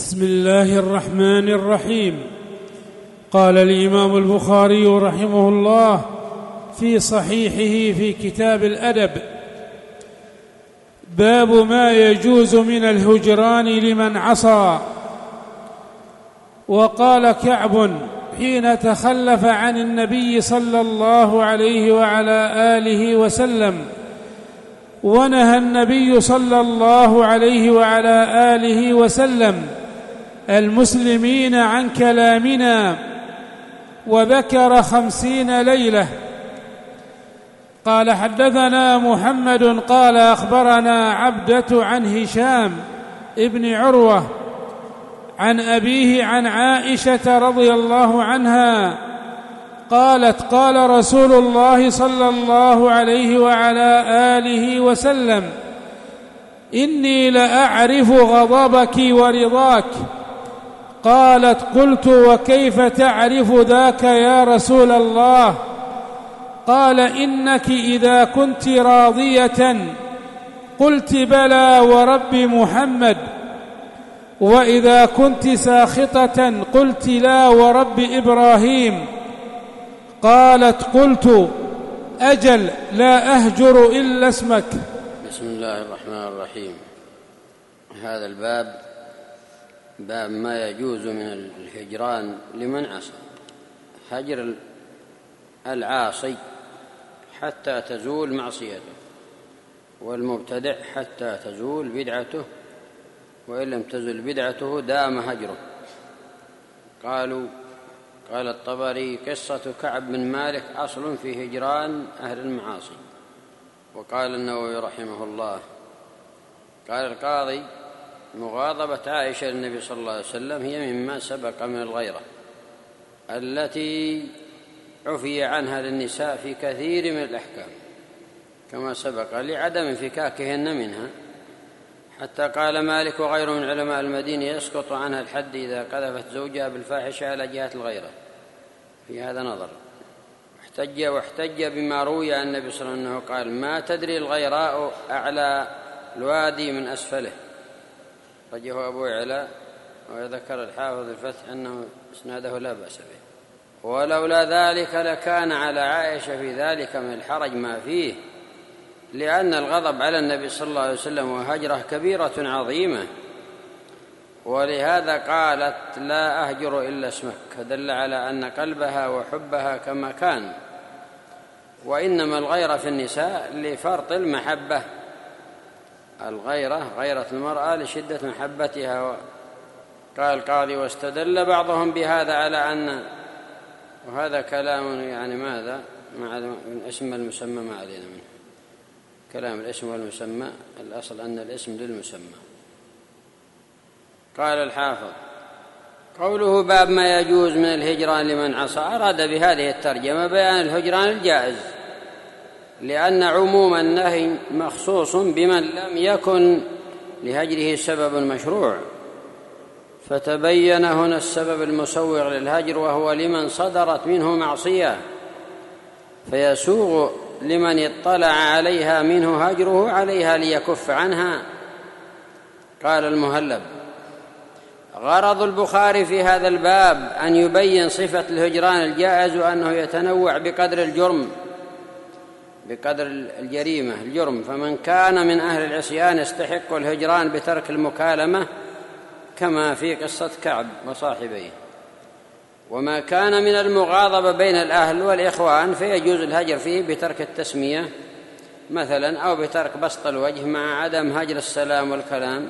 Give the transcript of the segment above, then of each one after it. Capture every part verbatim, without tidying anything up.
بسم الله الرحمن الرحيم. قال الإمام البخاري رحمه الله في صحيحه في كتاب الأدب: باب ما يجوز من الهجران لمن عصى. وقال كعب حين تخلف عن النبي صلى الله عليه وعلى آله وسلم: ونهى النبي صلى الله عليه وعلى آله وسلم المسلمين عن كلامنا، وذكر خمسين ليلة. قال: حدثنا محمد قال أخبرنا عبدة عن هشام ابن عروة عن أبيه عن عائشة رضي الله عنها قالت: قال رسول الله صلى الله عليه وعلى آله وسلم: إني لأعرف غضبك ورضاك. قالت: قلت: وكيف تعرف ذاك يا رسول الله؟ قال: إنك إذا كنت راضية قلت بلى ورب محمد، وإذا كنت ساخطة قلت لا ورب إبراهيم. قالت: قلت: أجل لا أهجر إلا اسمك. بسم الله الرحمن الرحيم. هذا الباب باب ما يجوز من الهجران لمن عصى. هجر العاصي حتى تزول معصيته، والمبتدع حتى تزول بدعته، وإن لم تزل بدعته دام هجره. قالوا قال الطبري: قصة كعب بن مالك أصل في هجران أهل المعاصي. وقال النووي رحمه الله: قال القاضي: مغاضبة عائشة للنبي صلى الله عليه وسلم هي مما سبق من الغيرة التي عفي عنها للنساء في كثير من الأحكام كما سبق، لعدم انفكاكهن منها، حتى قال مالك وغيره من علماء المدينة: يسقط عنها الحد إذا قذفت زوجها بالفاحشة على جهة الغيرة. في هذا نظر. واحتج واحتج بما روي عن النبي صلى الله عليه وسلم أنه قال: ما تدري الغيراء أعلى الوادي من أسفله. رجه أبو علاء، وذكر الحافظ الفتح أنه إسناده لا بأس به. ولولا ذلك لكان على عائشة في ذلك من الحرج ما فيه، لأن الغضب على النبي صلى الله عليه وسلم وهجره كبيرة عظيمة، ولهذا قالت: لا أهجر إلا اسمك، فدل على أن قلبها وحبها كما كان. وإنما الغيرة في النساء لفرط المحبة، الغيرة غيرة المرأة لشدة محبتها. قال القاضي: واستدل بعضهم بهذا على أن، وهذا كلام يعني ماذا مع الاسم المسمى ما علينا منه، كلام الاسم والمسمى، الأصل أن الاسم للمسمى. قال الحافظ: قوله باب ما يجوز من الهجران لمن عصى، أراد بهذه الترجمة بيان الهجران الجائز، لأن عموم النهي مخصوص بمن لم يكن لهجره سبب مشروع، فتبين هنا السبب المسوغ للهجر، وهو لمن صدرت منه معصية، فيسوغ لمن اطلع عليها منه هجره عليها ليكف عنها. قال المهلب: غرض البخاري في هذا الباب أن يبين صفة الهجران الجائز، وأنه يتنوع بقدر الجرم، بقدر الجريمة الجرم. فمن كان من أهل العصيان يستحق الهجران بترك المكالمة كما في قصة كعب وصاحبيه، وما كان من المغاضبة بين الأهل والإخوان فيجوز الهجر فيه بترك التسمية مثلا، أو بترك بسط الوجه مع عدم هجر السلام والكلام.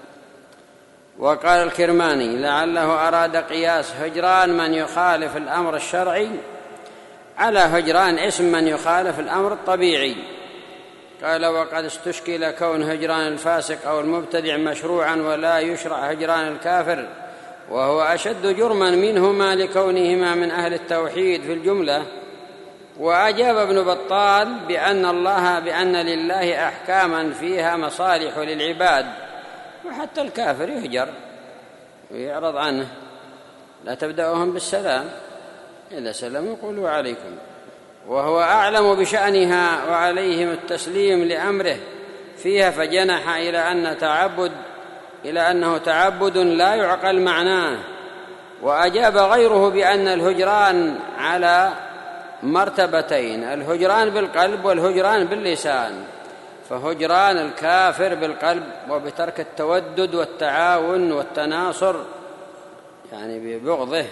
وقال الكرماني: لعله أراد قياس هجران من يخالف الأمر الشرعي على هجران اسم من يخالف الأمر الطبيعي. قال: وقد استشكل كون هجران الفاسق أو المبتدع مشروعا ولا يشرع هجران الكافر، وهو أشد جرما منهما لكونهما من أهل التوحيد في الجملة. وأجاب ابن بطال بأن الله بأن لله أحكاما فيها مصالح للعباد، وحتى الكافر يهجر ويعرض عنه، لا تبدأهم بالسلام، إذا سلموا يقولوا عليكم، وهو أعلم بشأنها وعليهم التسليم لأمره فيها، فجنح إلى أن تعبد إلى أنه تعبد لا يعقل معناه. وأجاب غيره بأن الهجران على مرتبتين: الهجران بالقلب والهجران باللسان. فهجران الكافر بالقلب وبترك التودد والتعاون والتناصر، يعني ببغضه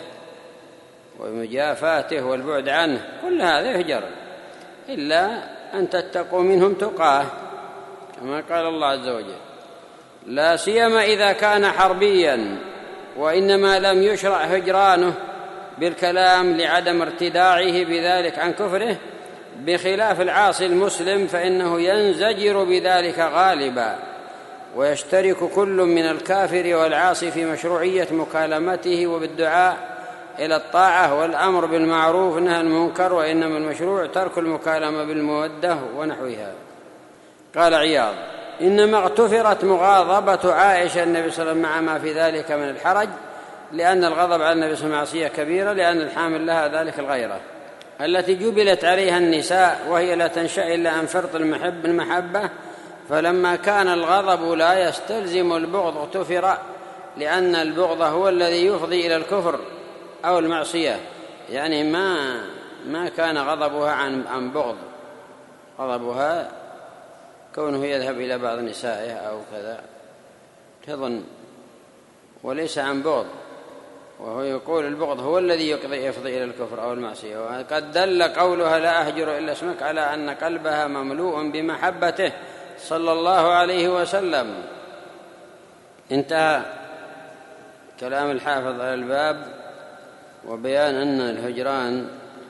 ومجافاته والبعد عنه، كل هذا يهجر، إلا أن تتقوا منهم تقاه كما قال الله عز وجل، لا سيما إذا كان حربيا، وإنما لم يشرع هجرانه بالكلام لعدم ارتداعه بذلك عن كفره، بخلاف العاصي المسلم فإنه ينزجر بذلك غالبا، ويشترك كل من الكافر والعاصي في مشروعية مكالمته وبالدعاء إلى الطاعة والأمر بالمعروف والنهي عن المنكر، وإنما المشروع ترك المكالمة بالمودة ونحوها. قال عياض: إنما اغتفرت مغاضبة عائشة النبي صلى الله عليه وسلم مع ما في ذلك من الحرج، لأن الغضب على النبي صلى الله عليه وسلم معصية كبيرة، لأن الحامل لها ذلك الغيرة التي جبلت عليها النساء، وهي لا تنشأ إلا عن فرط المحب المحبة. فلما كان الغضب لا يستلزم البغض اغتفر، لأن البغض هو الذي يفضي إلى الكفر أو المعصية، يعني ما ما كان غضبها عن عن بغض، غضبها كونه يذهب إلى بعض نسائه أو كذا تظن، وليس عن بغض. وهو يقول البغض هو الذي يفضي إلى الكفر أو المعصية. وقد دل قولها لا أهجر إلا اسمك على أن قلبها مملوء بمحبته صلى الله عليه وسلم. انتهى كلام الحافظ على الباب، وبيان أن الهجران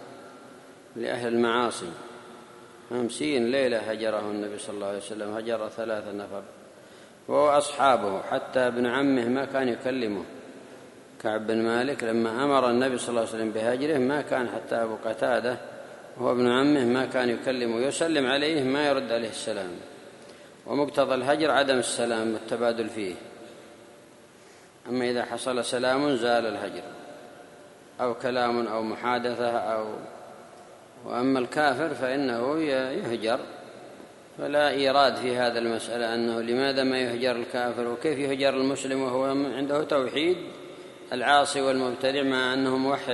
لأهل المعاصي. خمسين ليلة هجره النبي صلى الله عليه وسلم، هجر ثلاثة نفر وهو أصحابه، حتى ابن عمه ما كان يكلمه. كعب بن مالك لما أمر النبي صلى الله عليه وسلم بهجره ما كان، حتى أبو قتادة وهو ابن عمه ما كان يكلمه، يسلم عليه ما يرد عليه السلام. ومقتضى الهجر عدم السلام والتبادل فيه، أما إذا حصل سلام زال الهجر أو كلام أو محادثة أو وأما الكافر فإنه يهجر. فلا إيراد في هذا المسألة أنه لماذا ما يهجر الكافر وكيف يهجر المسلم وهو عنده توحيد، العاصي والمبتدع مع أنه موحد.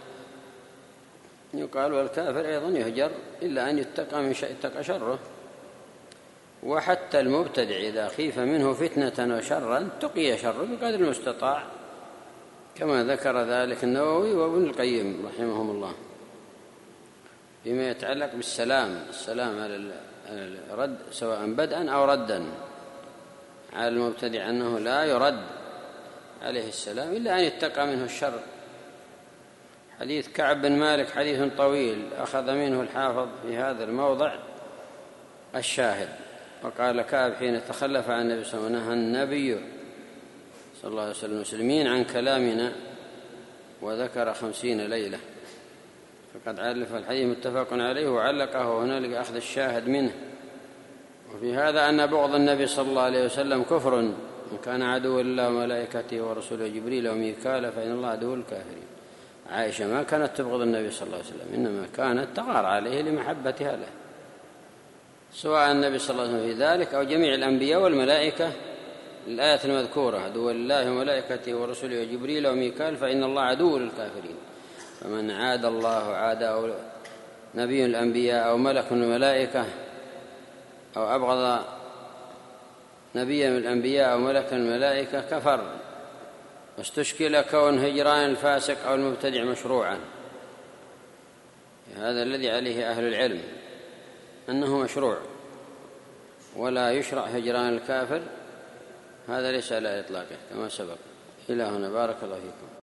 يقال والكافر أيضا يهجر إلا أن يتقى من شيء اتقى شره. وحتى المبتدع إذا خيف منه فتنة وشرا تقي شره بقدر المستطاع، كما ذكر ذلك النووي وابن القيم رحمهم الله فيما يتعلق بالسلام، السلام على الرد سواء بدءا أو ردا على المبتدع، أنه لا يرد عليه السلام إلا أن يتقى منه الشر. حديث كعب بن مالك حديث طويل، أخذ منه الحافظ في هذا الموضع الشاهد. وقال كعب حين تخلف عن النبي صلى الله عليه وسلم: نهى النبي صلى الله عليه وسلم المسلمين عن كلامنا، وذكر خمسين ليلة. فقد علف الحديث متفق عليه وعلقه هنالك أخذ الشاهد منه. وفي هذا أن بغض النبي صلى الله عليه وسلم كفر، إن كان عدو الله وملائكته ورسوله جبريل وميكال فإن الله عدو الكافرين. عائشة ما كانت تبغض النبي صلى الله عليه وسلم، إنما كانت تغار عليه لمحبتها له، سواء النبي صلى الله عليه وسلم في ذلك أو جميع الأنبياء والملائكة. الآية المذكورة: عدو الله وملائكته ورسوله وجبريل وميكال فإن الله عدو للكافرين. فمن عاد الله عاد أو نبي الأنبياء أو ملك من الملائكة أو أبغض نبي من الأنبياء أو ملك من الملائكة كفر. واستشكل كون هجران الفاسق أو المبتدع مشروعا، هذا الذي عليه أهل العلم أنه مشروع، ولا يشرع هجران الكافر، هذا ليس على إطلاقه كما سبق. إلى هنا بارك الله فيكم.